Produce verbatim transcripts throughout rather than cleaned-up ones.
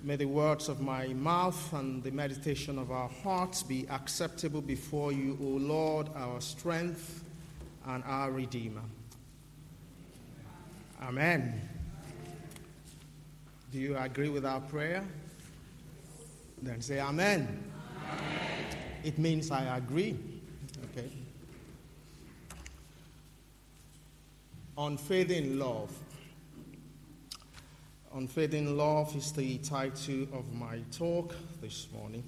May the words of my mouth and the meditation of our hearts be acceptable before you, O Lord, our strength and our Redeemer. Amen. Do you agree with our prayer? Then say amen. Amen. It means I agree. Okay. On faith in love. On faith in love is the title of my talk this morning.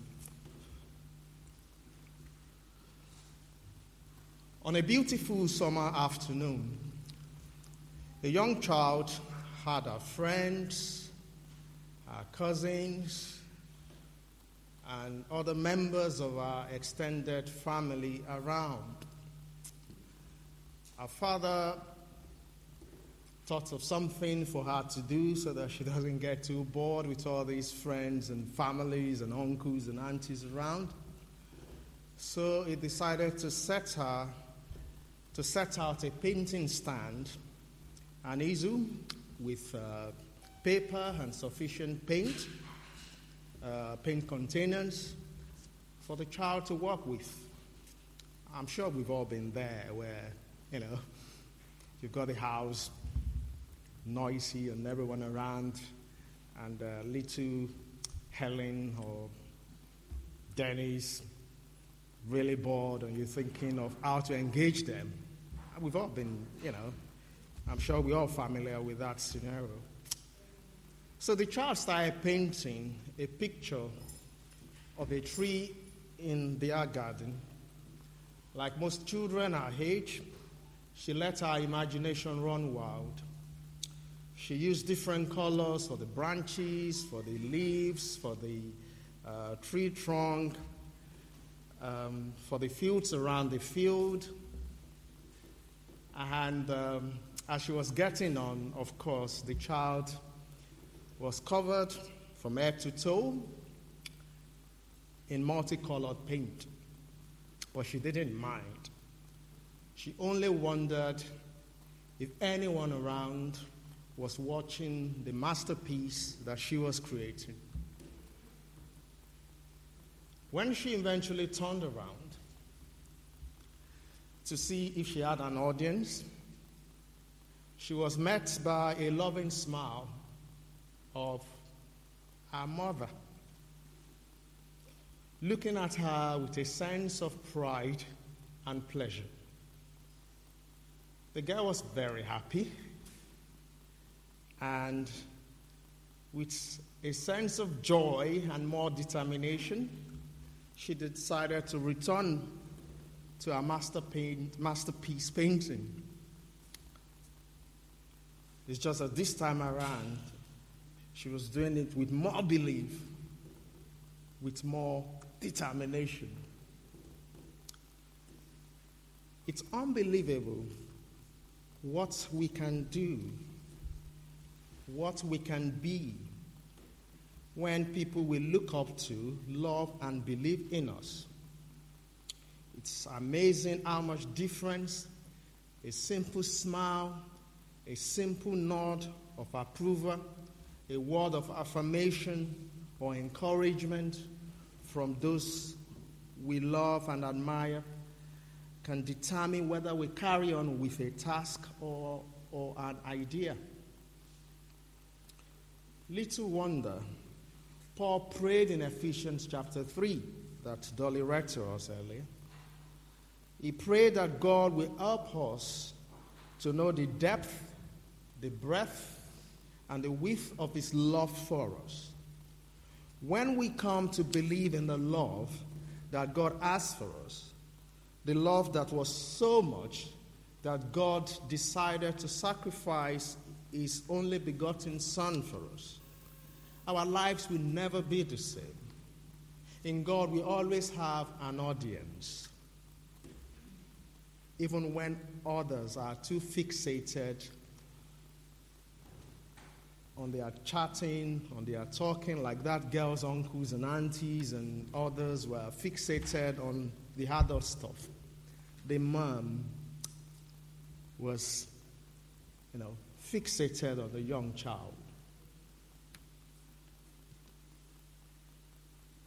On a beautiful summer afternoon, a young child had her friends, her cousins, and other members of our extended family around. Our father thought of something for her to do so that she doesn't get too bored with all these friends and families and uncles and aunties around. So he decided to set her to set out a painting stand, an easel with uh, paper and sufficient paint, uh, paint containers for the child to work with. I'm sure we've all been there where, you know, you've got the house noisy and everyone around, and uh, little Helen or Dennis really bored, and you're thinking of how to engage them. We've all been, you know, I'm sure we're all familiar with that scenario. So the child started painting a picture of a tree in their garden. Like most children our age, she let her imagination run wild. She used different colors for the branches, for the leaves, for the uh, tree trunk, um, for the fields around the field. And um, as she was getting on, of course, the child was covered from head to toe in multicolored paint. But she didn't mind. She only wondered if anyone around was watching the masterpiece that she was creating. When she eventually turned around to see if she had an audience, she was met by a loving smile of her mother, looking at her with a sense of pride and pleasure. The girl was very happy, and with a sense of joy and more determination, she decided to return to her master paint, masterpiece painting. It's just that this time around, she was doing it with more belief, with more determination. It's unbelievable what we can do, what we can be, when people we look up to love and believe in us. It's amazing how much difference a simple smile, a simple nod of approval, a word of affirmation or encouragement from those we love and admire can determine whether we carry on with a task or, or an idea. Little wonder, Paul prayed in Ephesians chapter three that Dolly read to us earlier. He prayed that God will help us to know the depth, the breadth, and the width of his love for us. When we come to believe in the love that God has for us, the love that was so much that God decided to sacrifice his only begotten Son for us, our lives will never be the same. In God, we always have an audience. Even when others are too fixated on their chatting, on their talking, like that girl's uncles and aunties and others were fixated on the adult stuff. The mom was, you know, fixated on the young child.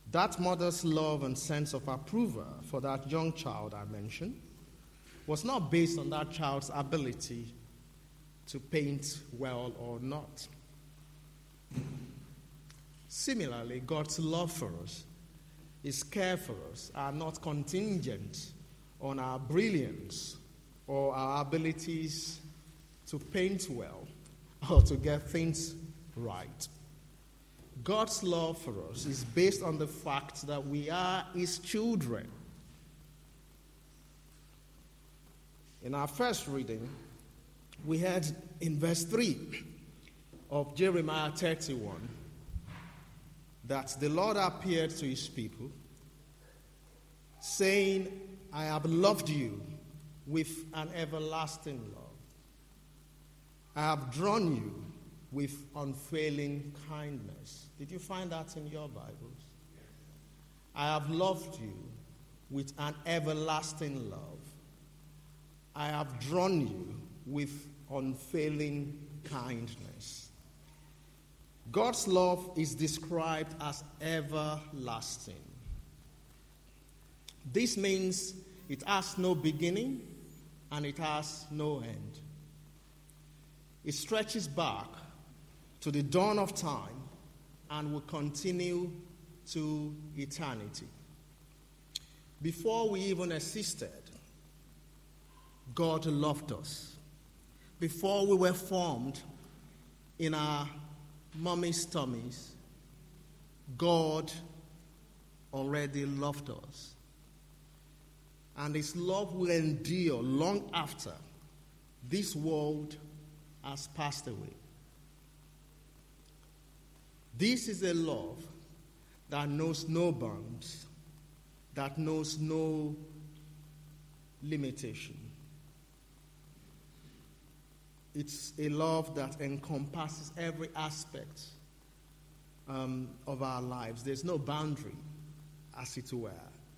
That mother's love and sense of approval for that young child I mentioned was not based on that child's ability to paint well or not. Similarly, God's love for us, His care for us, are not contingent on our brilliance or our abilities to paint well or to get things right. God's love for us is based on the fact that we are His children. In our first reading, we had in verse three of Jeremiah thirty-one that the Lord appeared to His people, saying, I have loved you with an everlasting love. I have drawn you with unfailing kindness. Did you find that in your Bibles? I have loved you with an everlasting love. I have drawn you with unfailing kindness. God's love is described as everlasting. This means it has no beginning and it has no end. It stretches back to the dawn of time and will continue to eternity. Before we even existed, God loved us. Before we were formed in our mommy's tummies, God already loved us. And His love will endure long after this world has passed away. This is a love that knows no bounds, that knows no limitation. It's a love that encompasses every aspect um, of our lives. There's no boundary, as it were.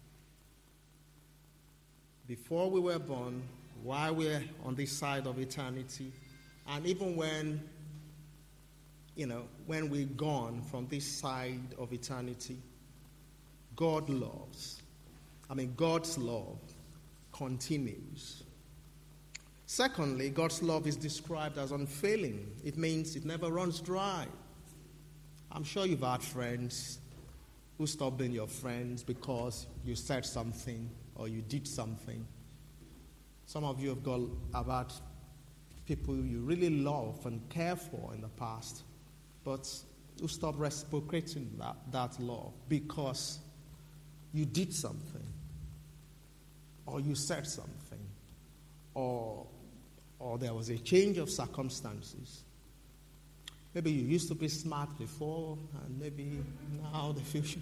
Before we were born, while we're on this side of eternity, and even when, you know, when we're gone from this side of eternity, God loves. I mean, God's love continues. Secondly, God's love is described as unfailing. It means it never runs dry. I'm sure you've had friends who stopped being your friends because you said something or you did something. Some of you have got about people you really love and care for in the past, but who stopped reciprocating that, that love because you did something or you said something or or there was a change of circumstances. Maybe you used to be smart before, and maybe now the future.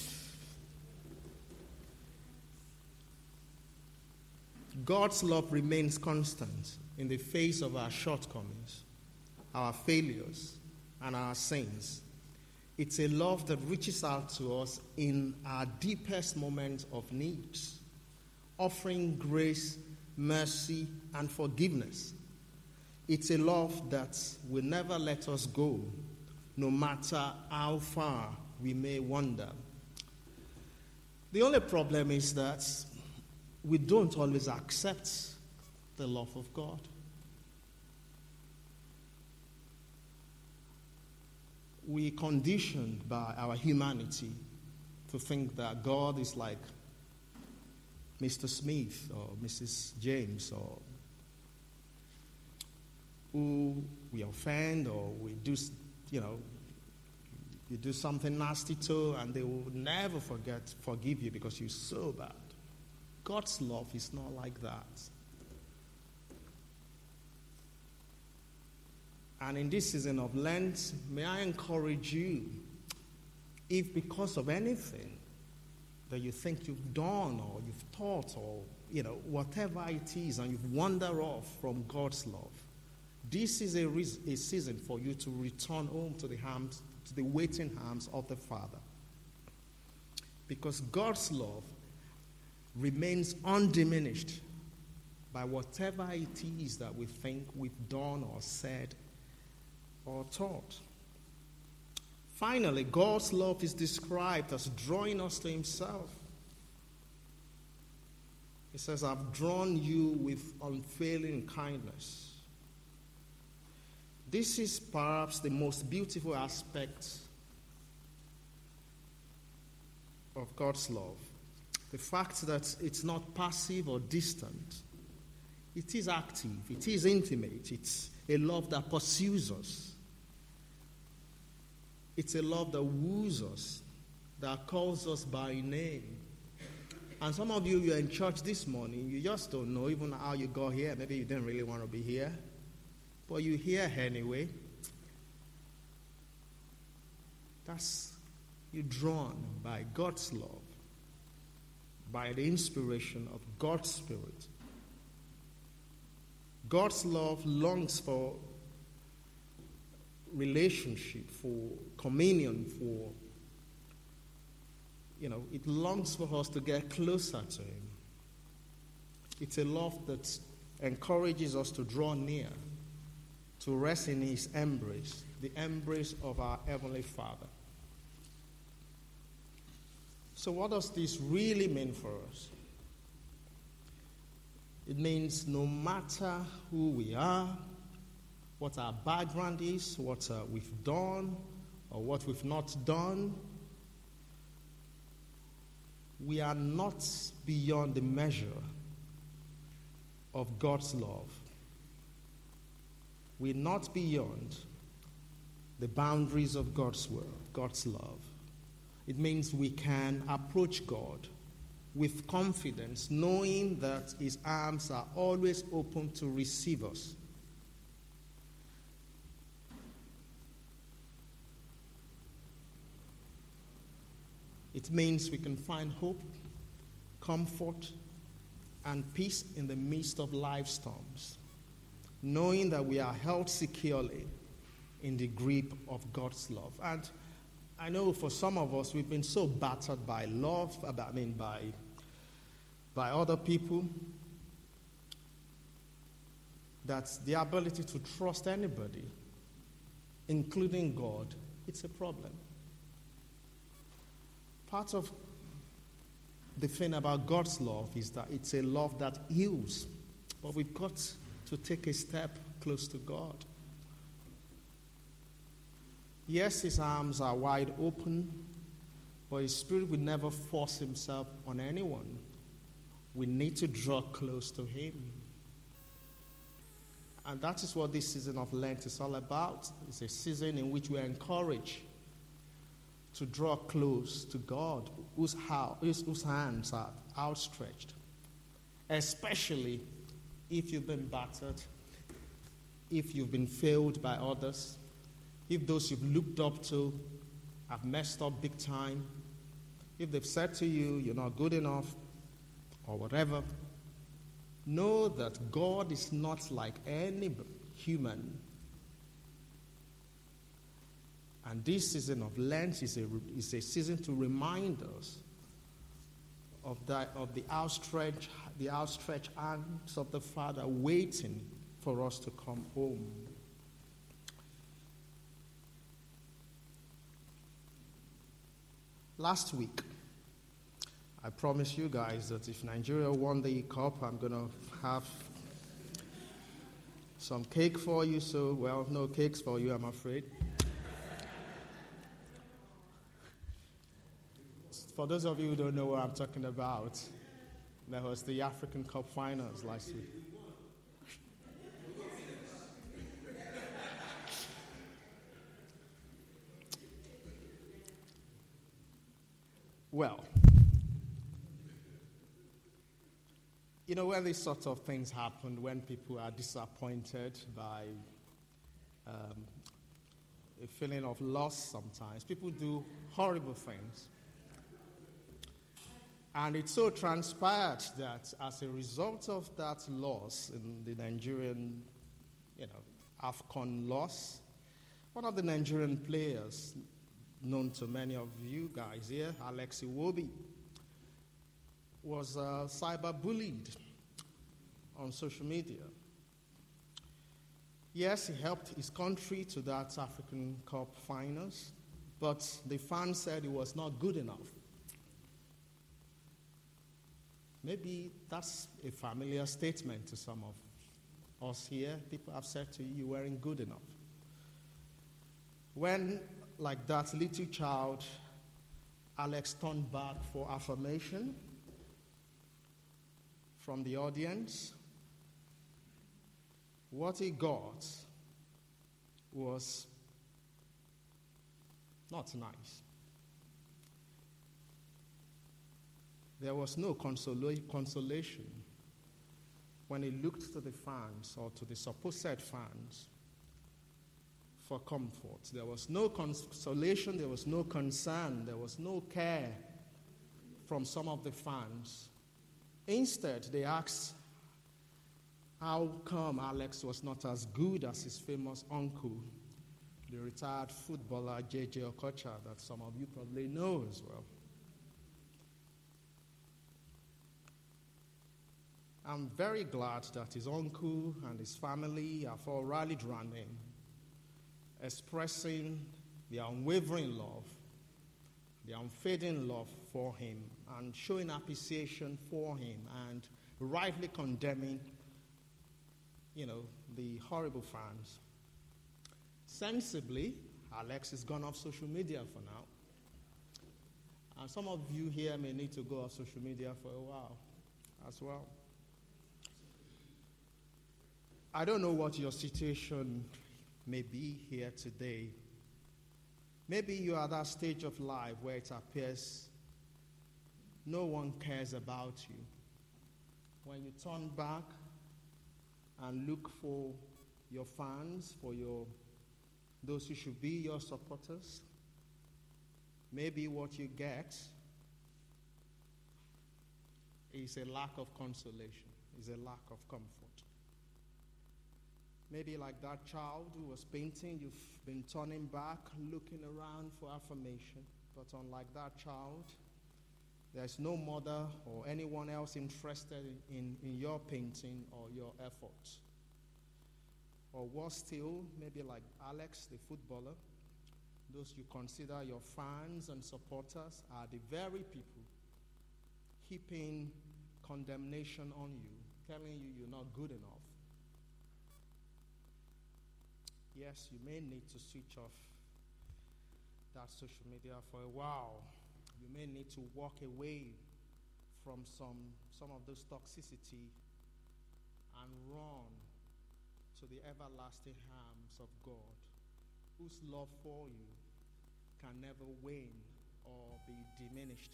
God's love remains constant in the face of our shortcomings, our failures, and our sins. It's a love that reaches out to us in our deepest moments of need, offering grace, mercy, and forgiveness. It's a love that will never let us go, no matter how far we may wander. The only problem is that we don't always accept the love of God. We're conditioned by our humanity to think that God is like Mister Smith or Missus James, or who we offend or we do, you know, you do something nasty to, and they will never forget, forgive you because you're so bad. God's love is not like that. And in this season of Lent, may I encourage you, if because of anything that you think you've done or you've thought or, you know, whatever it is, and you've wandered off from God's love, this is a, re- a season for you to return home to the arms, to the waiting arms of the Father. Because God's love remains undiminished by whatever it is that we think we've done or said or taught. Finally, God's love is described as drawing us to himself. He says, I've drawn you with unfailing kindness. This is perhaps the most beautiful aspect of God's love. The fact that it's not passive or distant. It is active. It is intimate. It's a love that pursues us. It's a love that woos us, that calls us by name. And some of you, you're in church this morning, you just don't know even how you got here. Maybe you didn't really want to be here, but you're here anyway. That's, you're drawn by God's love, by the inspiration of God's Spirit. God's love longs for relationship, for communion, for, you know, it longs for us to get closer to him. It's a love that encourages us to draw near, to rest in his embrace, the embrace of our Heavenly Father. So what does this really mean for us? It means no matter who we are, what our background is, what uh, we've done or what we've not done, we are not beyond the measure of God's love. We're not beyond the boundaries of God's word, God's love. It means we can approach God with confidence, knowing that his arms are always open to receive us. It means we can find hope, comfort, and peace in the midst of life's storms, knowing that we are held securely in the grip of God's love. And I know for some of us, we've been so battered by love, I mean by, by other people, that the ability to trust anybody, including God, it's a problem. Part of the thing about God's love is that it's a love that heals, but we've got to take a step close to God. Yes, his arms are wide open, but his spirit will never force himself on anyone. We need to draw close to him. And that is what this season of Lent is all about. It's a season in which we are encouraged to draw close to God, whose, how, whose, whose hands are outstretched, especially if you've been battered, if you've been failed by others, if those you've looked up to have messed up big time, if they've said to you, you're not good enough, or whatever, know that God is not like any human. And this season of Lent is a, is a season to remind us of, that, of the outstretched, the outstretched arms of the Father waiting for us to come home. Last week, I promised you guys that if Nigeria won the cup, I'm going to have some cake for you. So, well, no cakes for you, I'm afraid. For those of you who don't know what I'm talking about, there was the African Cup Finals last week. Well, you know, when these sorts of things happen, when people are disappointed by um, a feeling of loss sometimes, people do horrible things. And it so transpired that as a result of that loss in the Nigerian, you know, AFCON loss, one of the Nigerian players, known to many of you guys here, Alex Iwobi, was uh, cyber-bullied on social media. Yes, he helped his country to that African Cup finals, But the fan said it was not good enough. Maybe that's a familiar statement to some of us here. People have said to you, you weren't good enough. When, like that little child, Alex turned back for affirmation from the audience, what he got was not nice. There was no consola- consolation when he looked to the fans or to the supposed fans for comfort. There was no consolation, there was no concern, there was no care from some of the fans. Instead, they asked how come Alex was not as good as his famous uncle, the retired footballer J J Okocha, that some of you probably know as well. I'm very glad that his uncle and his family have all rallied around him, expressing their unwavering love, their unfading love for him, and showing appreciation for him, and rightly condemning, you know, the horrible fans. Sensibly, Alex has gone off social media for now. And some of you here may need to go off social media for a while as well. I don't know what your situation may be here today. Maybe you are at that stage of life where it appears no one cares about you. When you turn back and look for your fans, for your those who should be your supporters, maybe what you get is a lack of consolation, is a lack of comfort. Maybe like that child who was painting, you've been turning back, looking around for affirmation. But unlike that child, there's no mother or anyone else interested in, in, in your painting or your efforts. Or worse still, maybe like Alex, the footballer, those you consider your fans and supporters are the very people heaping condemnation on you, telling you you're not good enough. Yes, you may need to switch off that social media for a while. You may need to walk away from some, some of those toxicity and run to the everlasting arms of God, whose love for you can never wane or be diminished.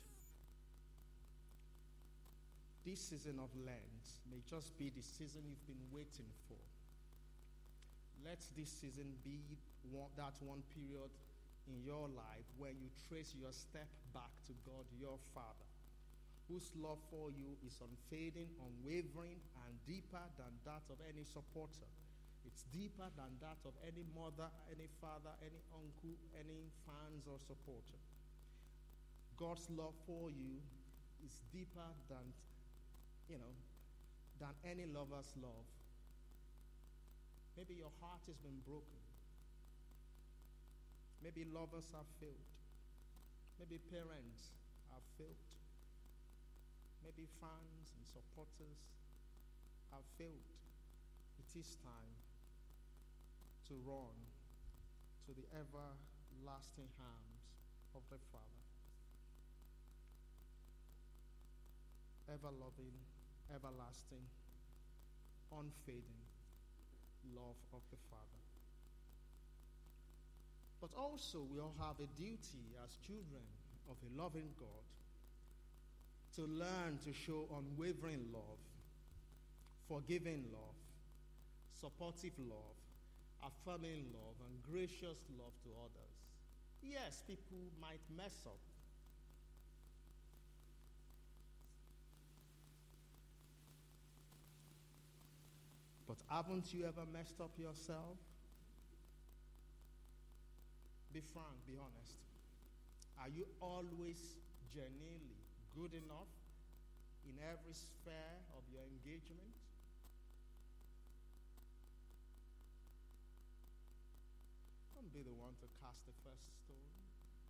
This season of Lent may just be the season you've been waiting for. Let this season be one, that one period in your life where you trace your step back to God, your Father, whose love for you is unfading, unwavering, and deeper than that of any supporter. It's deeper than that of any mother, any father, any uncle, any fans or supporter. God's love for you is deeper than, you know, than any lover's love. Maybe your heart has been broken. Maybe lovers have failed. Maybe parents have failed. Maybe fans and supporters have failed. It is time to run to the everlasting arms of the Father. Ever-loving, everlasting, unfading love of the Father. But also we all have a duty as children of a loving God to learn to show unwavering love, forgiving love, supportive love, affirming love, and gracious love to others. Yes, people might mess up. But haven't you ever messed up yourself? Be frank, be honest. Are you always genuinely good enough in every sphere of your engagement? Don't be the one to cast the first stone.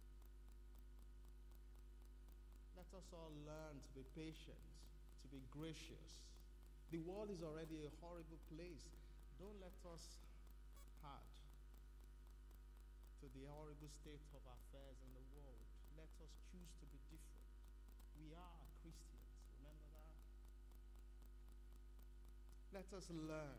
Let us all learn to be patient, to be gracious. The world is already a horrible place. Don't let us add to the horrible state of affairs in the world. Let us choose to be different. We are Christians. Remember that? Let us learn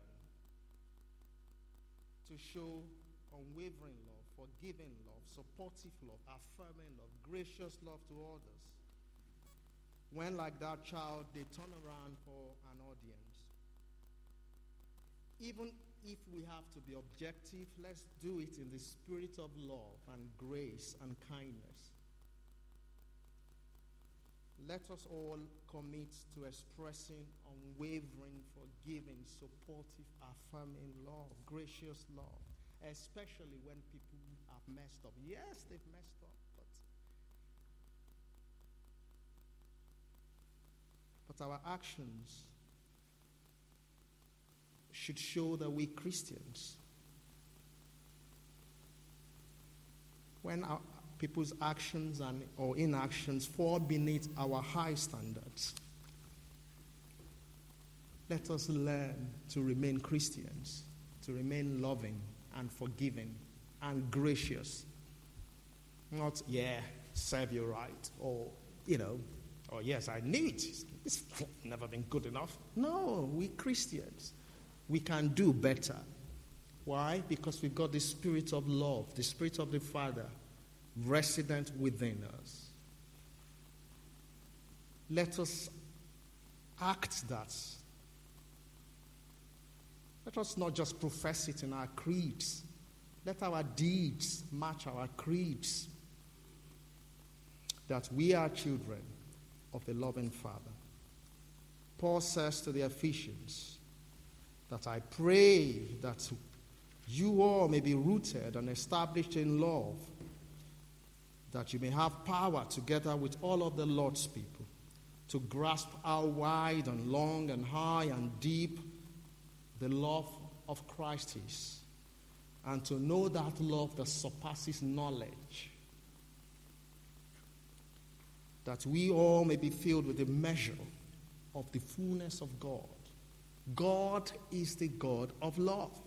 to show unwavering love, forgiving love, supportive love, affirming love, gracious love to others. When, like that child, they turn around for an audience. Even if we have to be objective, let's do it in the spirit of love and grace and kindness. Let us all commit to expressing unwavering, forgiving, supportive, affirming love, gracious love, especially when people have messed up. Yes, they've messed up, but, but our actions should show that we Christians, when our people's actions and or inactions fall beneath our high standards, let us learn to remain Christians, to remain loving and forgiving and gracious. Not, yeah, serve you right, or, you know, or yes, I knew it. It's never been good enough. No, we Christians, we can do better. Why? Because we've got the spirit of love, the spirit of the Father resident within us. Let us act that. Let us not just profess it in our creeds. Let our deeds match our creeds. That we are children of the loving Father. Paul says to the Ephesians that I pray that you all may be rooted and established in love, that you may have power together with all of the Lord's people to grasp how wide and long and high and deep the love of Christ is, and to know that love that surpasses knowledge, that we all may be filled with the measure of the fullness of God. God is the God of love.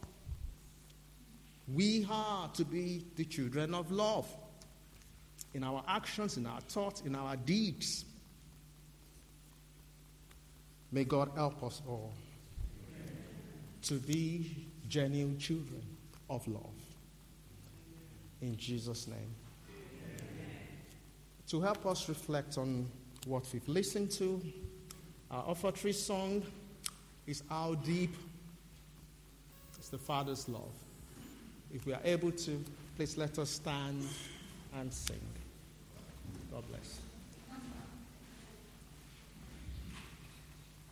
We are to be the children of love. In our actions, in our thoughts, in our deeds. May God help us all to be genuine children of love. In Jesus' name. To help us reflect on what we've listened to, our offertory song is How Deep is the Father's Love. If we are able to, please let us stand and sing. God bless.